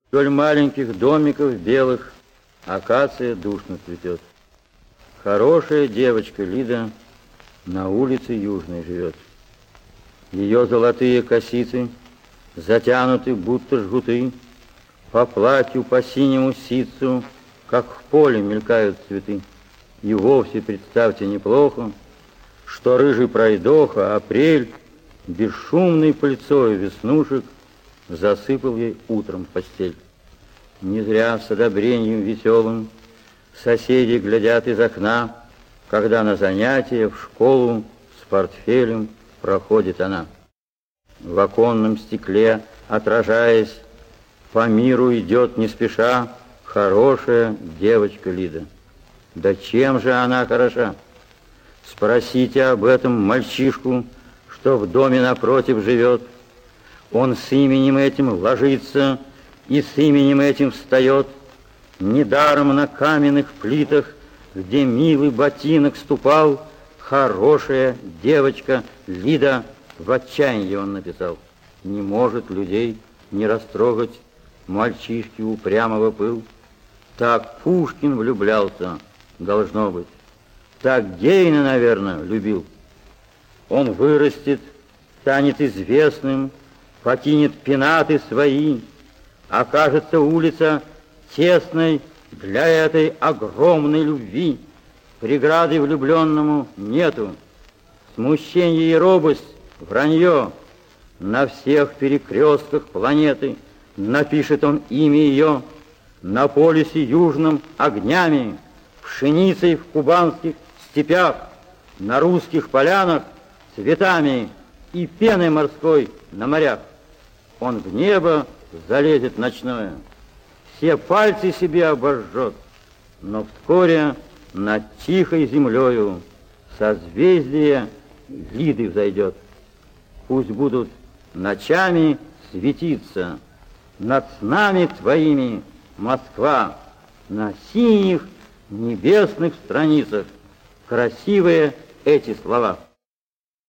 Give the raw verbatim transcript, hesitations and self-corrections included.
Вдоль маленьких домиков белых акация душно цветет. Хорошая девочка Лида на улице Южной живет. Ее золотые косицы затянуты, будто жгуты, по платью, по синему ситцу, как в поле мелькают цветы. И вовсе, представьте, неплохо, что рыжий пройдоха, апрель, бесшумной пыльцой веснушек засыпал ей утром постель. Не зря с одобрением веселым соседи глядят из окна, когда на занятия в школу с портфелем проходит она. В оконном стекле, отражаясь, по миру идет не спеша хорошая девочка Лида. Да чем же она хороша? Спросите об этом мальчишку, что в доме напротив живет. Он с именем этим ложится и с именем этим встает. Недаром на каменных плитах, где милый ботинок ступал, хорошая девочка Лида, в отчаянии он написал. Не может людей не растрогать мальчишки упрямого пыл. Так Пушкин влюблялся, должно быть. Так Гейне, наверное, любил. Он вырастет, станет известным, покинет пенаты свои, окажется улица тесной для этой огромной любви. Преграды влюбленному нету. Смущение и робость, вранье. На всех перекрестках планеты напишет он имя ее. На полюсе южном огнями, пшеницей в кубанских степях, на русских полянах цветами и пеной морской на морях. Он в небо залезет ночное, все пальцы себе обожжет, но вскоре над тихой землею созвездие Лиды взойдет. Пусть будут ночами светиться над снами твоими, Москва, на синих небесных страницах красивые эти слова.